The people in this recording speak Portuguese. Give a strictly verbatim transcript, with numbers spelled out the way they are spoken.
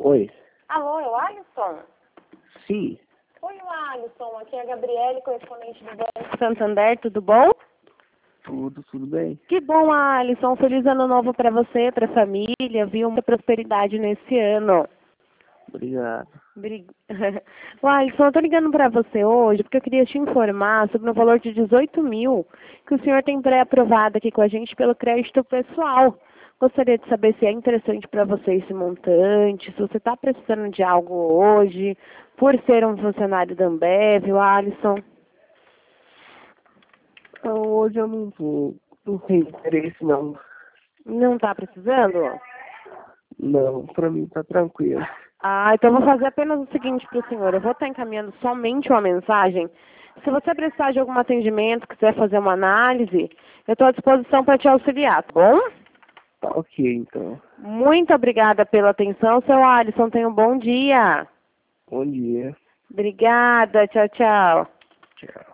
Oi. Alô, é o Alisson? Sim. Oi, Alisson. Aqui é a Gabriele, correspondente do Banco Santander. Tudo bom? Tudo, tudo bem. Que bom, Alisson. Feliz ano novo para você, para a família. Viu muita prosperidade nesse ano. Obrigado. Bri- Ô, Alisson, eu tô ligando para você hoje porque eu queria te informar sobre um valor de dezoito mil que o senhor tem pré-aprovado aqui com a gente pelo crédito pessoal. Gostaria de saber se é interessante para você esse montante, se você está precisando de algo hoje, por ser um funcionário da Ambev, o Alisson. Ah, hoje eu não tô. Não tenho interesse, não. Não está precisando? Não, pra mim tá tranquilo. Ah, então eu vou fazer apenas o seguinte para o senhor. Eu vou estar encaminhando somente uma mensagem. Se você precisar de algum atendimento, quiser fazer uma análise, eu estou à disposição para te auxiliar, tá bom? Tá ok, então. Muito obrigada pela atenção, seu Alisson. Tenha um bom dia. Bom dia. Obrigada. Tchau, tchau. Tchau.